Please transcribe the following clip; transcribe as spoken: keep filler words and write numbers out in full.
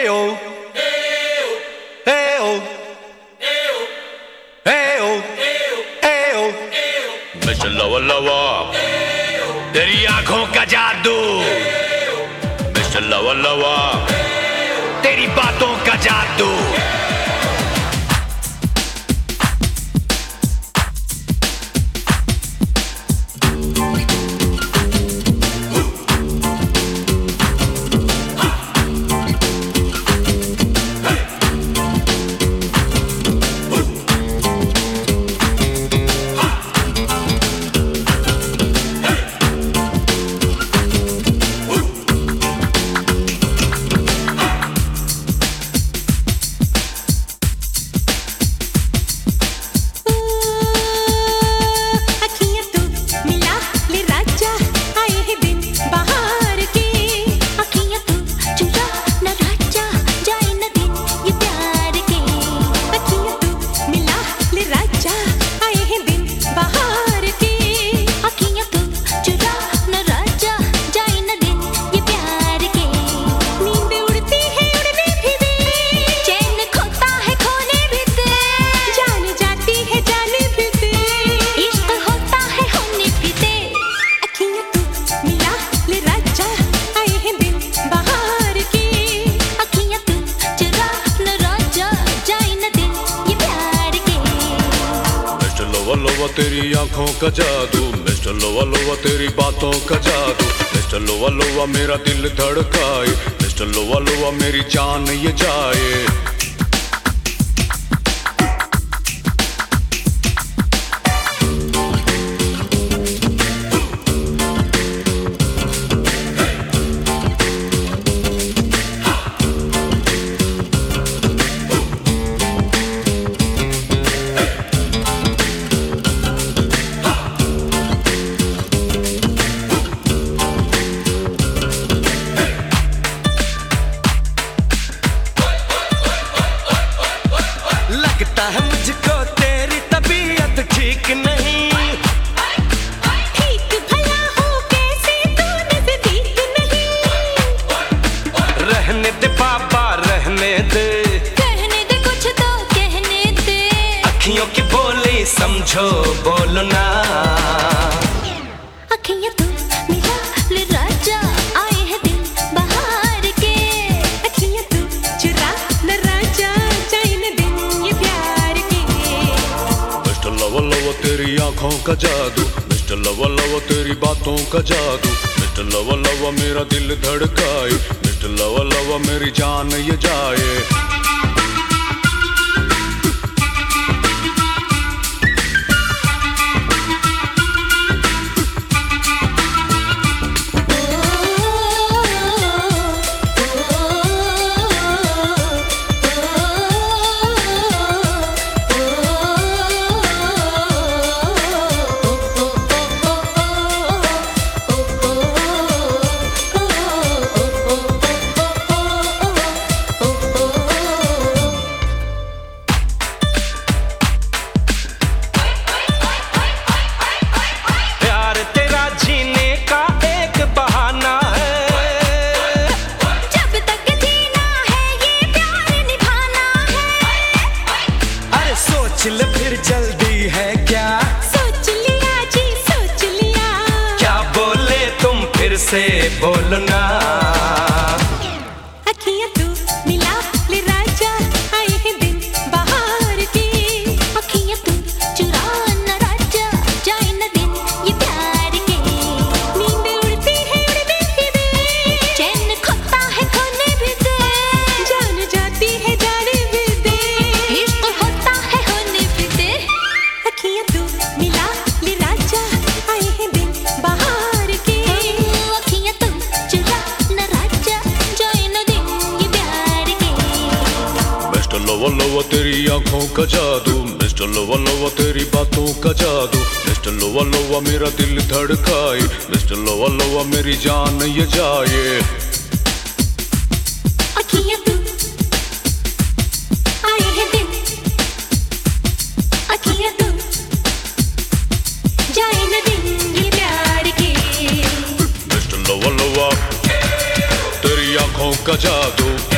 लवा लवा तेरी आंखों का जादू, मिस्टर लवा लवा तेरी बातों का जादू। लोवा तेरी आंखों का जादू, मिस्टर लोवा लोवा तेरी बातों का जादू। मिस्टर लोवा लोवा मेरा दिल धड़काए, मिस्टर लोवा लोवा मेरी जान ये जाए। लगता है मुझको तेरी तबीयत ठीक नहीं, ठीक भला हो कैसे तू नजदीक नहीं। रहने दे बाबा रहने दे, कहने दे कुछ तो कहने दे। अखियों की बोली समझो बोलना, अखियां तू मिला ले राजा, आए हैं दिन बहार के। अखियां तू चुरा ले राजा, जाए न दिन ये प्यार के। मिस्टर लवा लवा तेरी आंखों का जादू, मिस्टर लवा लवा तेरी बातों का जादू। मिस्टर लवा लवा मेरा दिल धड़काए, मिस्टर लवा लवा मेरी जान ये जाए। सोच ले फिर जल्दी है क्या, सोच लिया जी सोच लिया। क्या बोले तुम फिर से बोलना, अखियां तू मिला ले राजा, आए हैं दिन बहार के। अखियां तू चुरा न राजा, जाए न दिन ये प्यार के। नींद उड़ती है उड़ने भी दे, चैन खोता है खोने भी दे। जान जाती है जाने भी दे, इश्क होता है होने भी दे। अखियां तू मिला ले राजा, आए हैं दिन बहार के। अखियां तू चुरा न राजा, जाए न दिन ये प्यार के। मिस्टर लवा लवा तेरी आंखों का जादू, मिस्टर लवा लवा तेरी बातों का जादू। मिस्टर लवा लवा मेरा दिल धड़काए, मिस्टर लवा लवा मेरी जान ये जाए। अखियां तू आए हैं दिन, अखियां तू जाए न दिन ये प्यार के। मिस्टर लवा लवा तेरी आंखों का जादू।